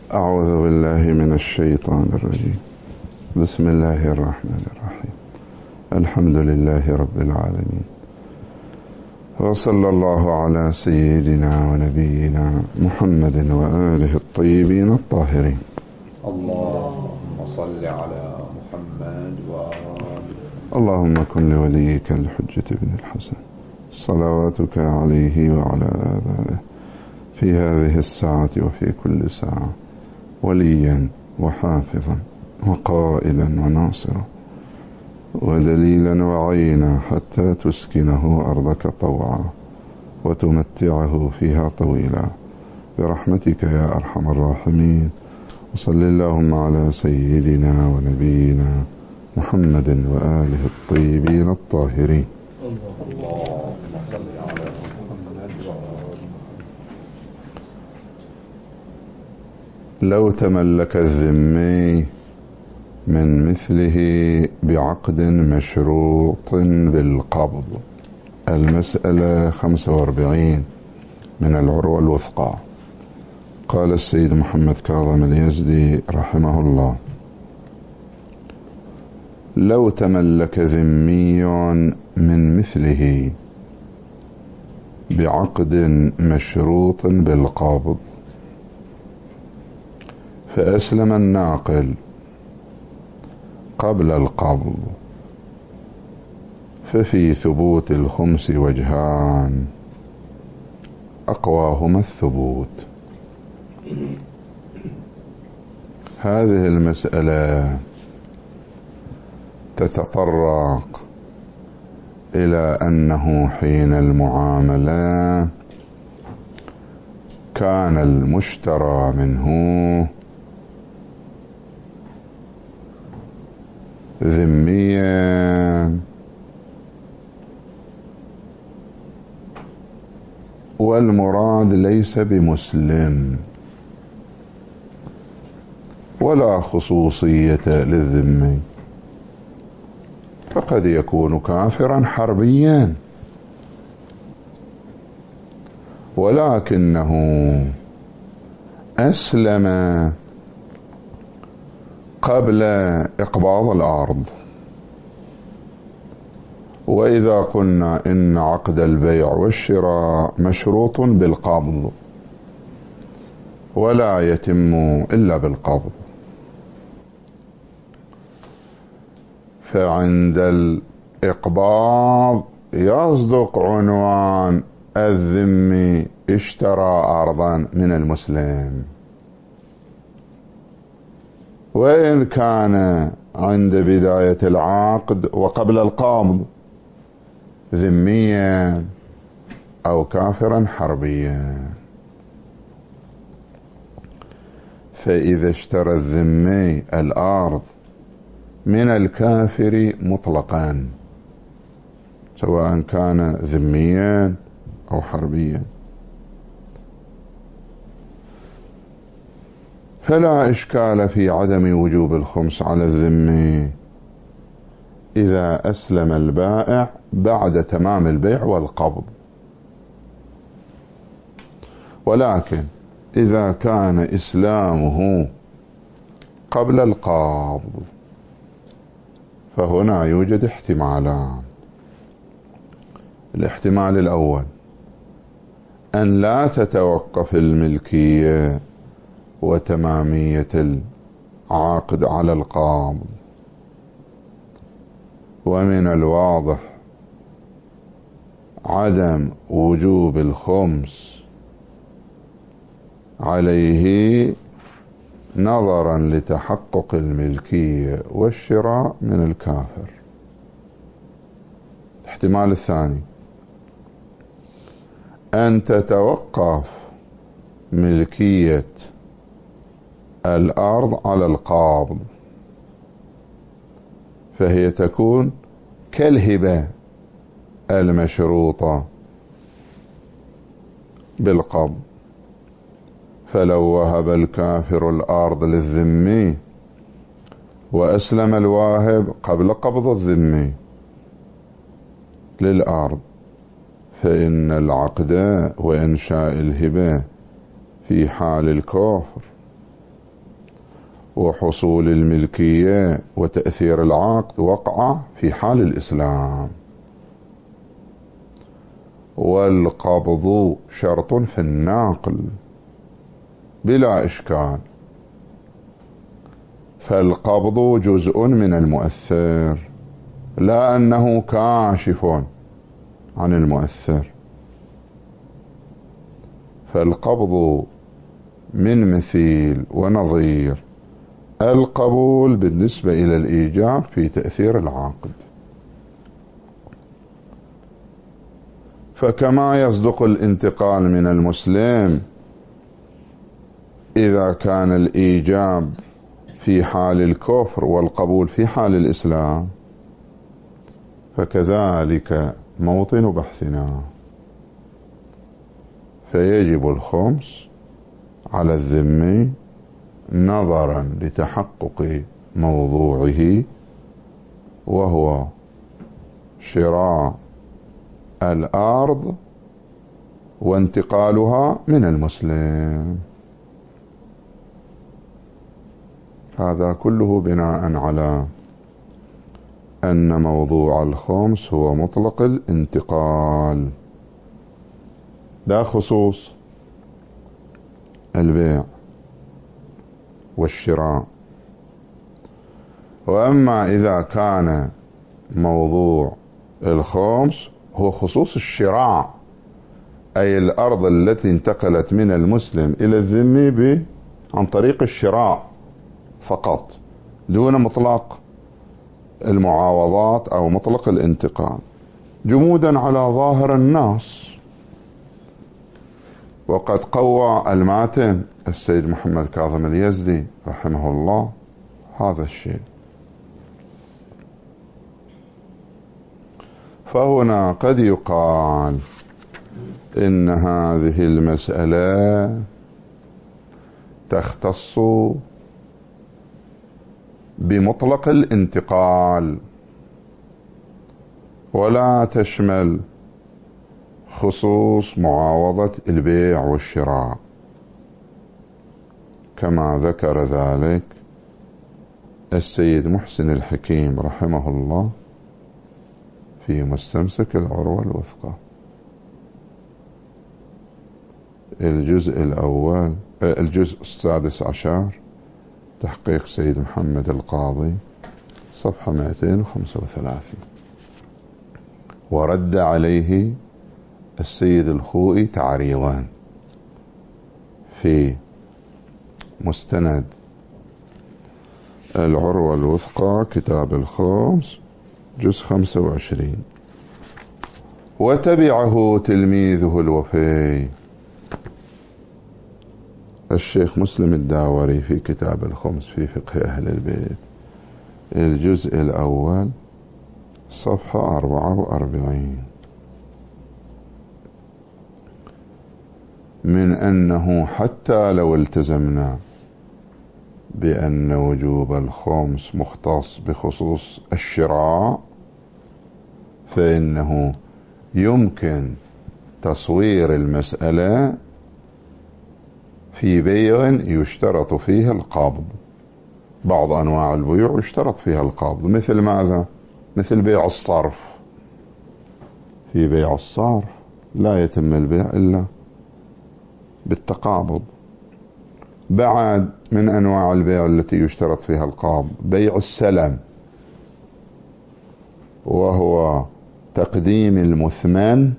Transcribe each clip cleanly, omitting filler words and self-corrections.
أعوذ بالله من الشيطان الرجيم. بسم الله الرحمن الرحيم. الحمد لله رب العالمين، وصلى الله على سيدنا ونبينا محمد وآله الطيبين الطاهرين. اللهم صل على محمد وآله. اللهم كن لوليك الحجة بن الحسن صلواتك عليه وعلى آبائه في هذه الساعة وفي كل ساعة وليا وحافظا وقائدا وناصرا ودليلا وعينا حتى تسكنه أرضك طوعا وتمتعه فيها طويلا برحمتك يا أرحم الراحمين. وصل اللهم على سيدنا ونبينا محمد وآله الطيبين الطاهرين. اللهم صل على محمد وآله. لو تملك الذمي من مثله بعقد مشروط بالقبض. المسألة 45 من العروة الوثقى. قال السيد محمد كاظم اليزدي رحمه الله: لو تملك ذمي من مثله بعقد مشروط بالقبض فأسلم الناقل قبل القبض، ففي ثبوت الخمس وجهان، أقواهما الثبوت. هذه المسألة تتطرق إلى أنه حين المعاملة كان المشترى منه ذميا والمراد ليس بمسلم، ولا خصوصية للذمي، فقد يكون كافرا حربيا ولكنه أسلم قبل إقباض الأرض. وإذا قلنا إن عقد البيع والشراء مشروط بالقبض ولا يتم إلا بالقبض، فعند الإقباض يصدق عنوان الذمي اشترى أرضا من المسلم، وإن كان عند بداية العقد وقبل القبض ذميا أو كافرا حربيا. فإذا اشترى الذمي الأرض من الكافر مطلقا سواء كان ذميا أو حربيا فلا إشكال في عدم وجوب الخمس على الذمي إذا أسلم البائع بعد تمام البيع والقبض. ولكن إذا كان إسلامه قبل القبض فهنا يوجد احتمالان. الاحتمال الأول أن لا تتوقف الملكية وتمامية العقد على القبض، ومن الواضح عدم وجوب الخمس عليه نظرا لتحقق الملكية والشراء من الكافر. الاحتمال الثاني أن تتوقف ملكية الأرض على القابض، فهي تكون كالهبة المشروطة بالقبض. فلو وهب الكافر الأرض للذمي وأسلم الواهب قبل قبض الذمي للأرض فإن العقد وإنشاء الهبة في حال الكفر وحصول الملكية وتأثير العقد وقع في حال الإسلام، والقبض شرط في الناقل بلا إشكال، فالقبض جزء من المؤثر، لا أنه كاشف عن المؤثر. فالقبض من مثيل ونظير القبول بالنسبة إلى الإيجاب في تأثير العقد. فكما يصدق الانتقال من المسلم إذا كان الإيجاب في حال الكفر والقبول في حال الإسلام، فكذلك موطن بحثنا. فيجب الخمس على الذمي نظرا لتحقق موضوعه، وهو شراء الأرض وانتقالها من المسلم. هذا كله بناء على أن موضوع الخمس هو مطلق الانتقال لا خصوص البيع والشراء. وأما إذا كان موضوع الخمس هو خصوص الشراء، أي الأرض التي انتقلت من المسلم إلى الذمي عن طريق الشراء فقط، دون مطلق المعاوضات أو مطلق الانتقال، جمودا على ظاهر النص. وقد قوى الماتن السيد محمد كاظم اليزدي رحمه الله هذا الشيء. فهنا قد يقال إن هذه المسألة تختص بمطلق الانتقال ولا تشمل خصوص معاوضة البيع والشراء، كما ذكر ذلك السيد محسن الحكيم رحمه الله في مستمسك العروة الوثقى الجزء الأول، الجزء السادس عشر، تحقيق سيد محمد القاضي، صفحة 235. ورد عليه السيد الخوئي تعريضا في مستند العروة الوثقى كتاب الخمس جزء 25. وتبعه تلميذه الوفي الشيخ مسلم الداوري في كتاب الخمس في فقه أهل البيت الجزء الأول صفحة 44، من أنه حتى لو التزمنا بأن وجوب الخمس مختص بخصوص الشراء، فإنه يمكن تصوير المسألة في بيع يشترط فيها القبض. بعض أنواع البيوع يشترط فيها القبض، مثل ماذا؟ مثل بيع الصرف. في بيع الصرف لا يتم البيع إلا بالتقابض. بعد من أنواع البيع التي يشترط فيها القبض بيع السلم، وهو تقديم المثمن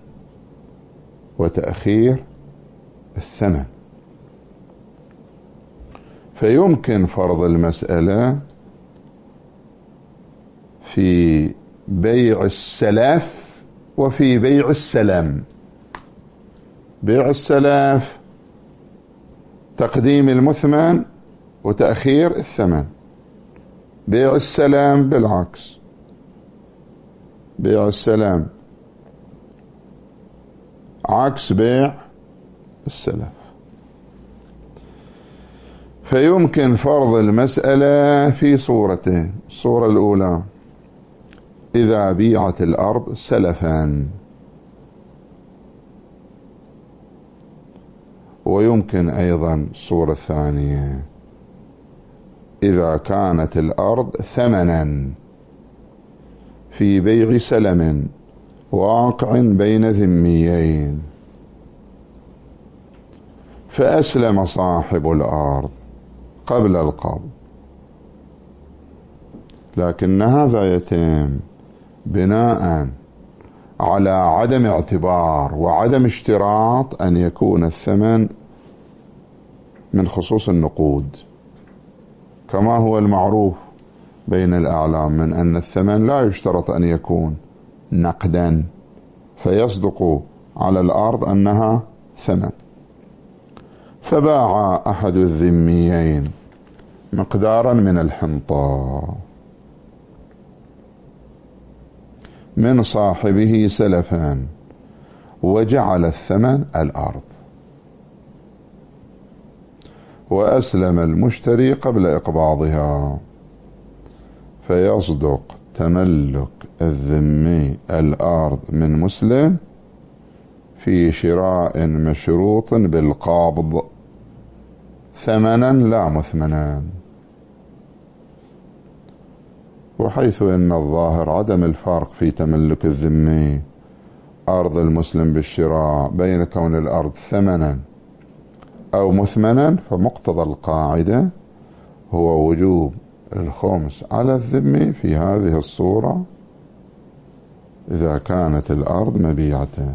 وتأخير الثمن. فيمكن فرض المسألة في بيع السلف وفي بيع السلم. بيع السلف تقديم المثمن وتأخير الثمن، بيع السلام بالعكس، بيع السلام عكس بيع السلف. فيمكن فرض المسألة في صورتين: الصورة الأولى إذا بيعت الأرض سلفا، ويمكن أيضا الصورة الثانية إذا كانت الأرض ثمنا في بيع سلم واقع بين ذميين، فأسلم صاحب الأرض قبل القبض، لكن هذا يتم بناء على عدم اعتبار وعدم اشتراط أن يكون الثمن من خصوص النقود، كما هو المعروف بين الأعلام من أن الثمن لا يشترط أن يكون نقدا، فيصدق على الأرض أنها ثمن. فباع أحد الذميين مقدارا من الحنطة من صاحبه سلفا، وجعل الثمن الأرض، وأسلم المشتري قبل إقباضها، فيصدق تملك الذمي الأرض من مسلم في شراء مشروط بالقابض ثمنا لا مثمنا، وحيث أن الظاهر عدم الفرق في تملك الذمي أرض المسلم بالشراء بين كون الأرض ثمنا أو مثمنا، فمقتضى القاعدة هو وجوب الخمس على الذمي في هذه الصورة إذا كانت الأرض مبيعة.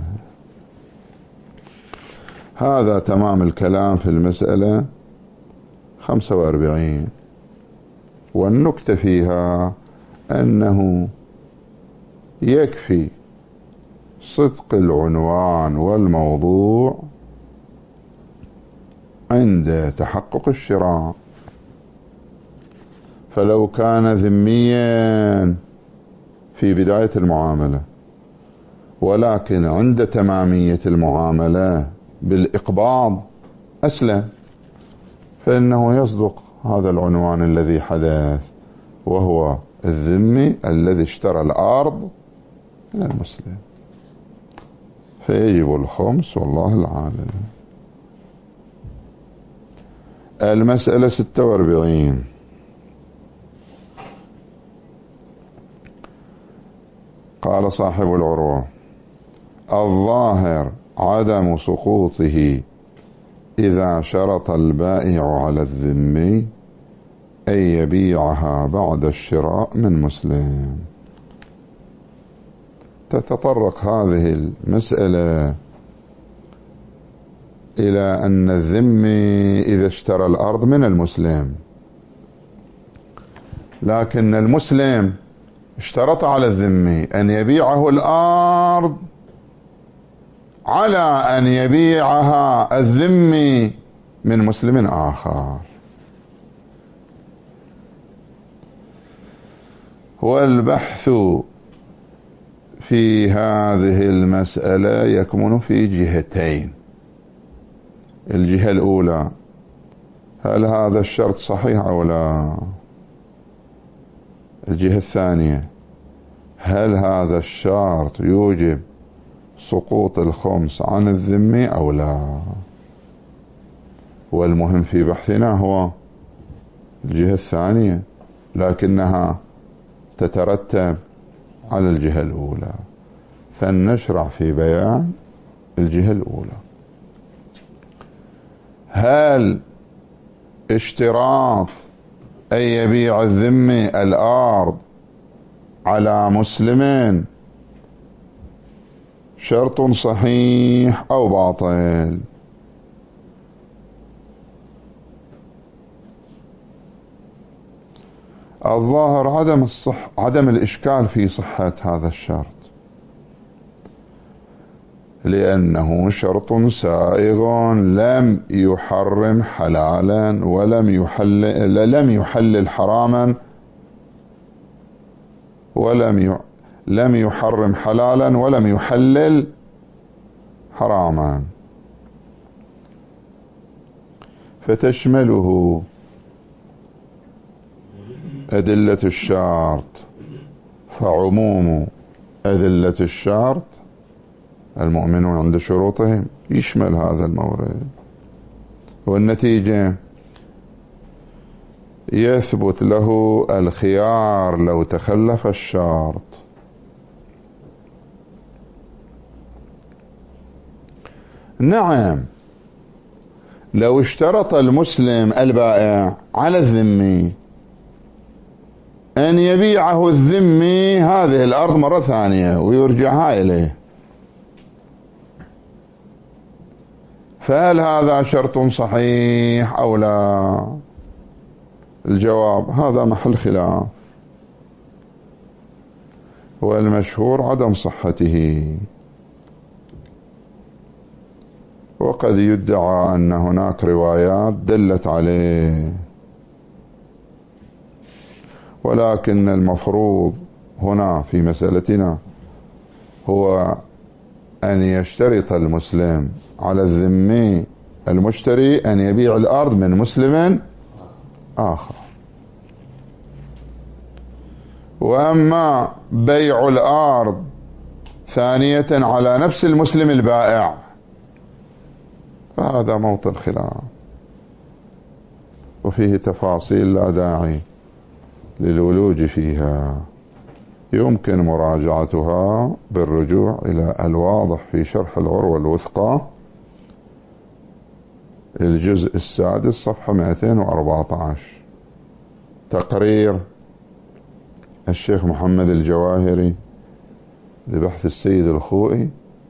هذا تمام الكلام في المسألة 45. والنكتة فيها أنه يكفي صدق العنوان والموضوع عند تحقق الشراء، فلو كان ذميا في بداية المعاملة ولكن عند تمامية المعاملة بالإقباض أسلم، فإنه يصدق هذا العنوان الذي حدث، وهو الذمي الذي اشترى الأرض من المسلم، فيجب الخمس والله العالم. المسألة 46. قال صاحب العروة: الظاهر عدم سقوطه إذا شرط البائع على الذمي أن يبيعها بعد الشراء من مسلم. تتطرق هذه المسألة إلى أن الذمي إذا اشترى الأرض من المسلم، لكن المسلم اشترط على الذمي أن يبيعه الأرض على أن يبيعها الذمي من مسلم آخر، والبحث في هذه المسألة يكمن في جهتين. الجهة الأولى: هل هذا الشرط صحيح أو لا؟ الجهة الثانية: هل هذا الشرط يوجب سقوط الخمس عن الذمي أو لا؟ والمهم في بحثنا هو الجهة الثانية، لكنها تترتب على الجهة الأولى، فلنشرع في بيان الجهة الأولى. هل اشتراط أن يبيع الذمي الأرض على مسلم شرط صحيح أو باطل؟ الظاهر عدم الإشكال في صحة هذا الشرط، لأنه شرط سائغ لم يحرم حلالا ولم يحلل حراما، لم يحرم حلالا ولم يحلل حراما، فتشمله أدلة الشرط، فعموم أدلة الشرط المؤمنون عند شروطهم يشمل هذا المورد. والنتيجة يثبت له الخيار لو تخلف الشرط. نعم، لو اشترط المسلم البائع على الذمي أن يبيعه الذمي هذه الأرض مرة ثانية ويرجعها إليه، فهل هذا شرط صحيح أو لا؟ الجواب هذا محل خلاف، والمشهور عدم صحته، وقد يدعى أن هناك روايات دلت عليه، ولكن المفروض هنا في مسألتنا هو أن يشترط المسلم على الذمي المشتري أن يبيع الأرض من مسلم آخر. وأما بيع الأرض ثانية على نفس المسلم البائع فهذا موطن خلاف، وفيه تفاصيل لا داعي للولوج فيها، يمكن مراجعتها بالرجوع إلى الواضح في شرح العروة الوثقى الجزء السادس صفحة 214، تقرير الشيخ محمد الجواهري لبحث السيد الخوئي.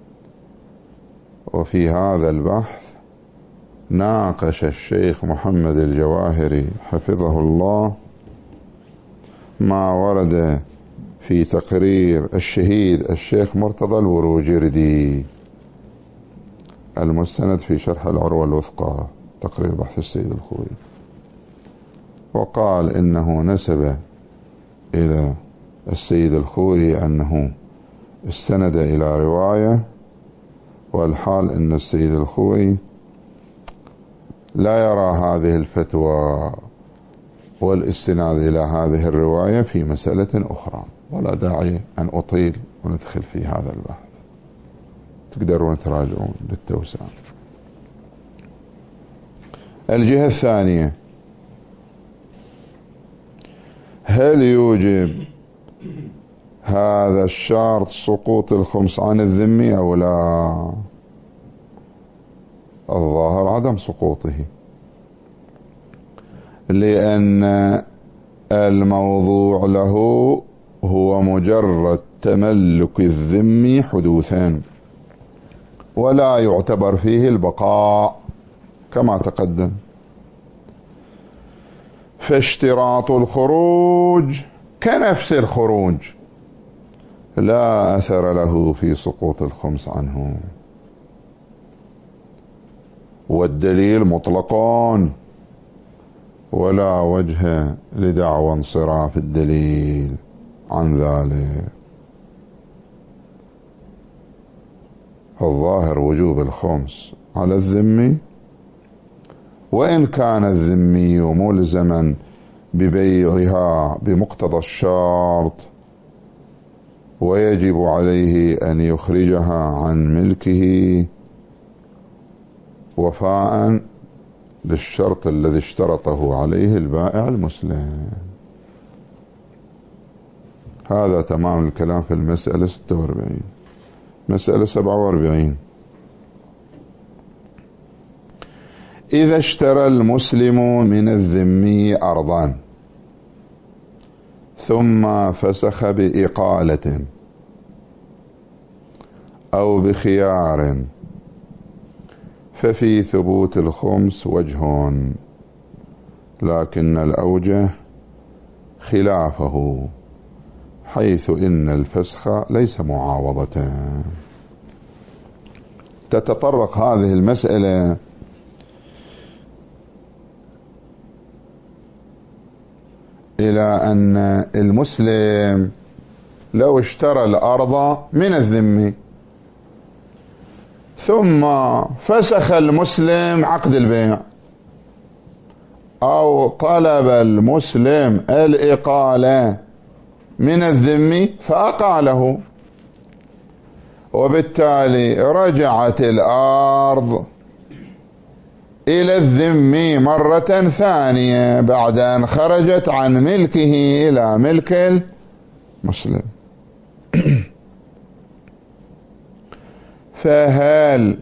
وفي هذا البحث ناقش الشيخ محمد الجواهري حفظه الله ما ورد في تقرير الشهيد الشيخ مرتضى الوروجردي المستند في شرح العروة الوثقى، تقرير بحث السيد الخوئي، وقال إنه نسب إلى السيد الخوئي أنه استند إلى رواية، والحال أن السيد الخوئي لا يرى هذه الفتوى والاستناد إلى هذه الرواية في مسألة أخرى، ولا داعي أن أطيل وندخل في هذا البحث، تقدرون تراجعون للتوسع. الجهة الثانية، هل يوجب هذا الشرط سقوط الخمس عن الذمي أو لا؟ الظاهر عدم سقوطه، لأن الموضوع له هو مجرد تملك الذمي حدوثا، ولا يعتبر فيه البقاء كما تقدم، فاشتراط الخروج كنفس الخروج لا أثر له في سقوط الخمس عنه، والدليل مطلقان ولا وجه لدعوى انصراف الدليل عن ذلك. الظاهر وجوب الخمس على الذمي، وإن كان الذمي ملزما ببيعها بمقتضى الشرط، ويجب عليه أن يخرجها عن ملكه وفاء للشرط الذي اشترطه عليه البائع المسلم. هذا تمام الكلام في المسألة 46. مسألة 47، إذا اشترى المسلم من الذمي أرضا ثم فسخ بإقالة أو بخيار، ففي ثبوت الخمس وجه، لكن الأوجه خلافه، حيث إن الفسخ ليس معاوضة. تتطرق هذه المسألة إلى أن المسلم لو اشترى الأرض من الذمي ثم فسخ المسلم عقد البيع، أو طلب المسلم الإقالة من الذمي فأقاله، وبالتالي رجعت الأرض إلى الذمي مرة ثانية بعد أن خرجت عن ملكه إلى ملك المسلم. فهل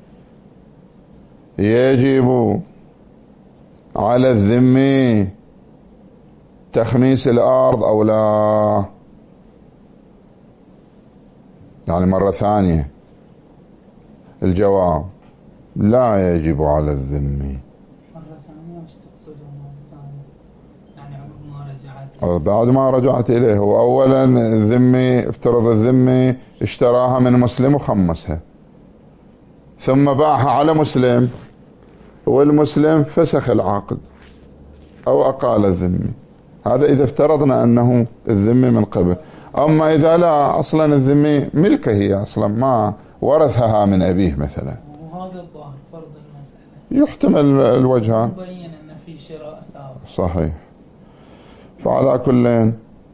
يجب على الذمي تخميس الأرض أو لا؟ يعني مرة ثانية الجواب لا يجب على الذمي. مرة ثانية وش تقصدون مرة ثانية؟ يعني عقب ما رجعت بعد ما رجعت إليه. وأولا الذمي، افترض الذمي اشتراها من مسلم وخمسها، ثم باعها على مسلم، والمسلم فسخ العقد أو أقال الذمي. هذا إذا افترضنا أنه الذمي من قبل. أما إذا لا، أصلا الذمي ملكه، هي أصلا ما ورثها من أبيه مثلا. وهذا الظاهر فرض المسألة، يحتمل الوجهان. مبين أن في شراء سابق. صحيح. فعلى كل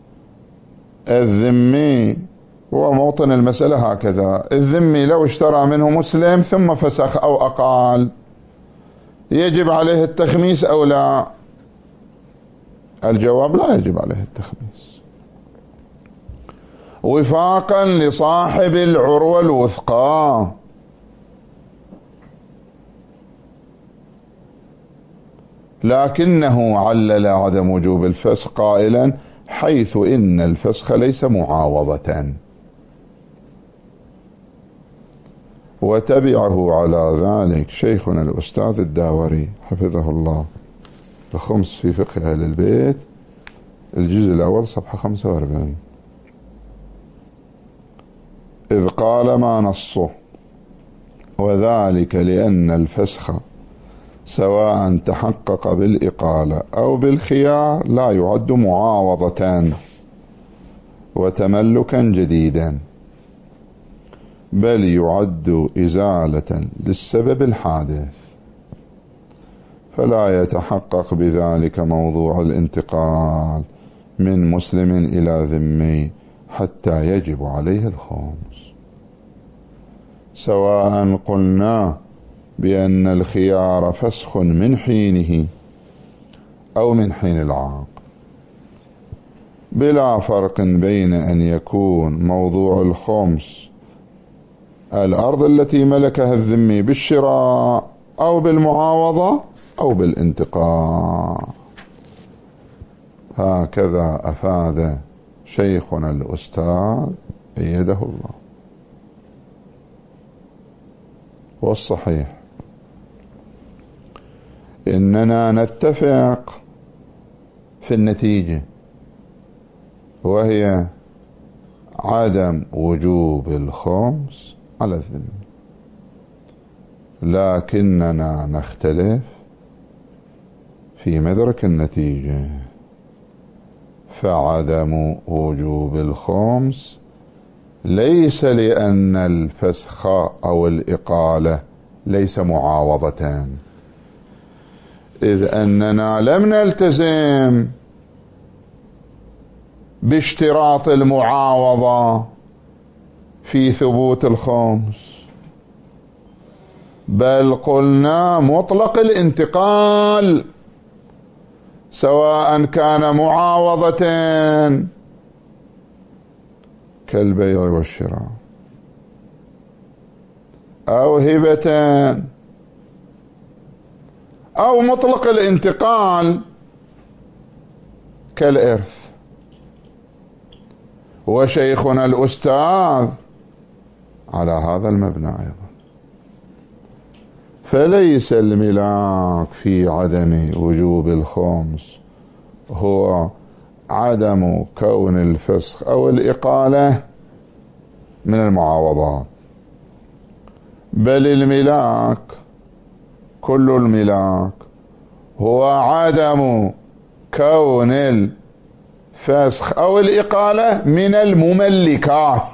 الذمي هو موطن المسألة هكذا. الذمي لو اشترى منه مسلم ثم فسخ أو أقال، يجب عليه التخميس أو لا؟ الجواب لا يجب عليه التخميس، وفاقا لصاحب العروة الوثقى. لكنه علل عدم وجوب الفسخ قائلا: حيث إن الفسخ ليس معاوضة. وتبعه على ذلك شيخنا الأستاذ الداوري حفظه الله الخمس في فقه أهل البيت، الجزء الأول صفحة 45، إذ قال ما نصه: وذلك لأن الفسخ سواء تحقق بالإقالة أو بالخيار لا يعد معاوضة وتملكا جديدا، بل يعد إزالة للسبب الحادث، فلا يتحقق بذلك موضوع الانتقال من مسلم إلى ذمي حتى يجب عليه الخمس، سواء قلنا بأن الخيار فسخ من حينه أو من حين العقد، بلا فرق بين أن يكون موضوع الخمس الأرض التي ملكها الذمي بالشراء أو بالمعاوضة أو بالانتقال. هكذا أفاد شيخنا الأستاذ أيده الله. والصحيح إننا نتفق في النتيجة، وهي عدم وجوب الخمس على الذمي، لكننا نختلف في مدرك النتيجة. فعدم وجوب الخمس ليس لأن الفسخ أو الإقالة ليس معاوضة، إذ أننا لم نلتزم باشتراط المعاوضة في ثبوت الخمس، بل قلنا مطلق الانتقال سواء كان معاوضة كالبيع والشراء أو هبة أو مطلق الانتقال كالإرث. وشيخنا الأستاذ على هذا المبنى أيضا. فليس الملاك في عدم وجوب الخمس هو عدم كون الفسخ أو الإقالة من المعاوضات، بل الملاك، كل الملاك هو عدم كون الفسخ أو الإقالة من المملكات.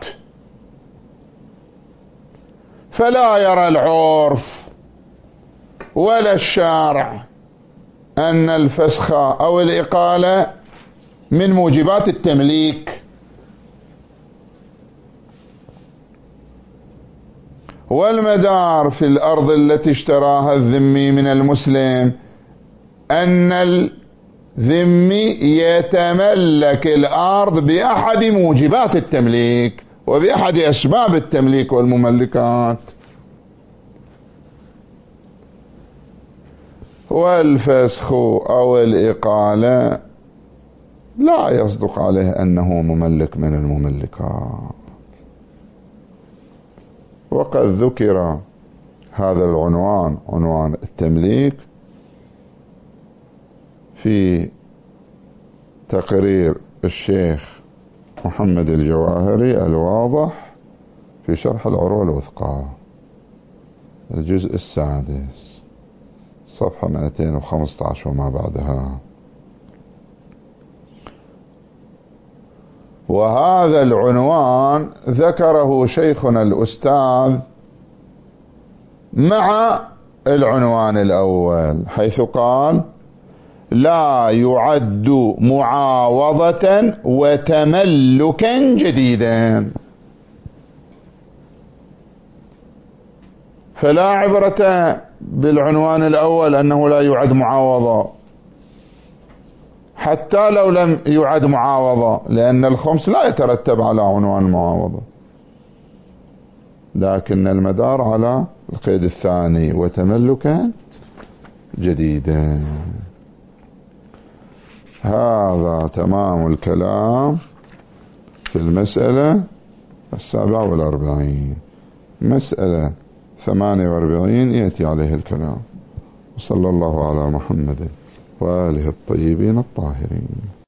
فلا يرى العرف ولا الشارع أن الفسخ أو الإقالة من موجبات التمليك، والمدار في الأرض التي اشتراها الذمي من المسلم أن الذمي يتملك الأرض بأحد موجبات التمليك وبأحد أسباب التمليك والمملكات. والفسخ أو الإقالة لا يصدق عليه أنه مملك من المملكات. وقد ذكر هذا العنوان، عنوان التمليك، في تقرير الشيخ محمد الجواهري الواضح في شرح العروة الوثقى الجزء السادس صفحة 215 وما بعدها. وهذا العنوان ذكره شيخنا الأستاذ مع العنوان الأول، حيث قال: لا يعد معاوضة وتملكا جديدا. فلا عبرة بالعنوان الأول أنه لا يعد معاوضة حتى لو لم يعد معاوضة، لأن الخمس لا يترتب على عنوان المعاوضة، لكن المدار على القيد الثاني وتملكا جديدا. هذا تمام الكلام في المسألة 47. مسألة 48 يأتي عليه الكلام. وصلى الله على محمد وآله الطيبين الطاهرين.